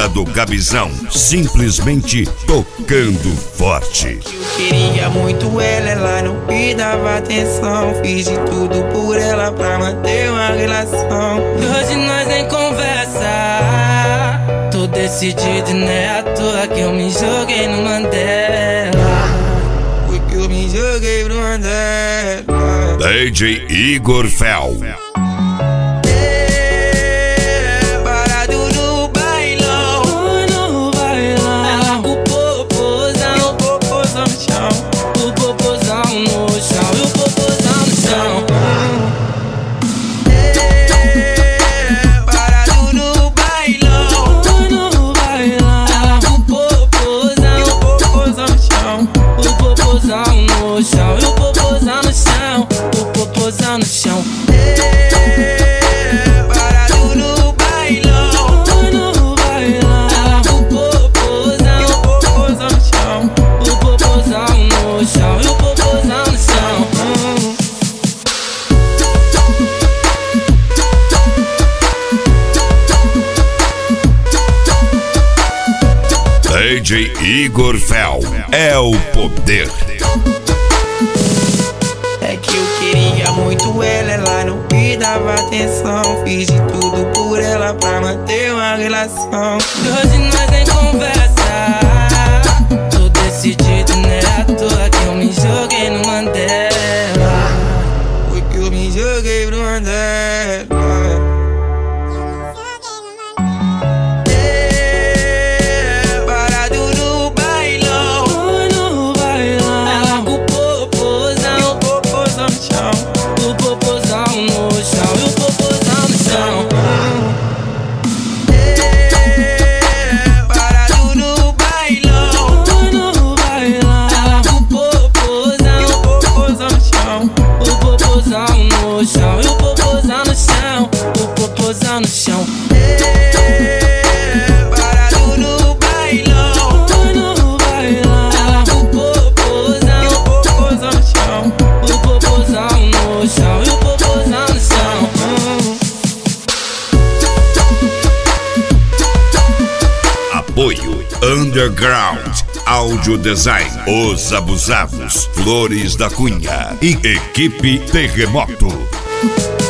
Boca do Gabizão, simplesmente tocando forte. Eu queria muito ela não me dava atenção. Fiz de tudo por ela pra manter uma relação. E hoje nós nem conversa. Tô decidido e não é à toa que eu me joguei no Mandela. Porque eu me joguei pro Mandela. DJ Igor Fel. No chão. Parado no bailão. No bailão. O popozão. E o popozão no chão. O popozão no chão. E o popozão no chão. DJ Igor Fel é o poder. É que eu queria muito ela não me dava atenção. Fiz de tudo por ela pra manter uma relação. E hoje nós nem conversa. Tô decidido, né? À toa que eu me joguei no Mandela. Porque eu me joguei pro Mandela. No chão. Parado no bailão. No bailão. O popozão. E o popozão no chão. O popozão no chão. E o popozão no chão. Apoio Underground Audio Design, Os Abusados, Flores da Cunha e Equipe Terremoto.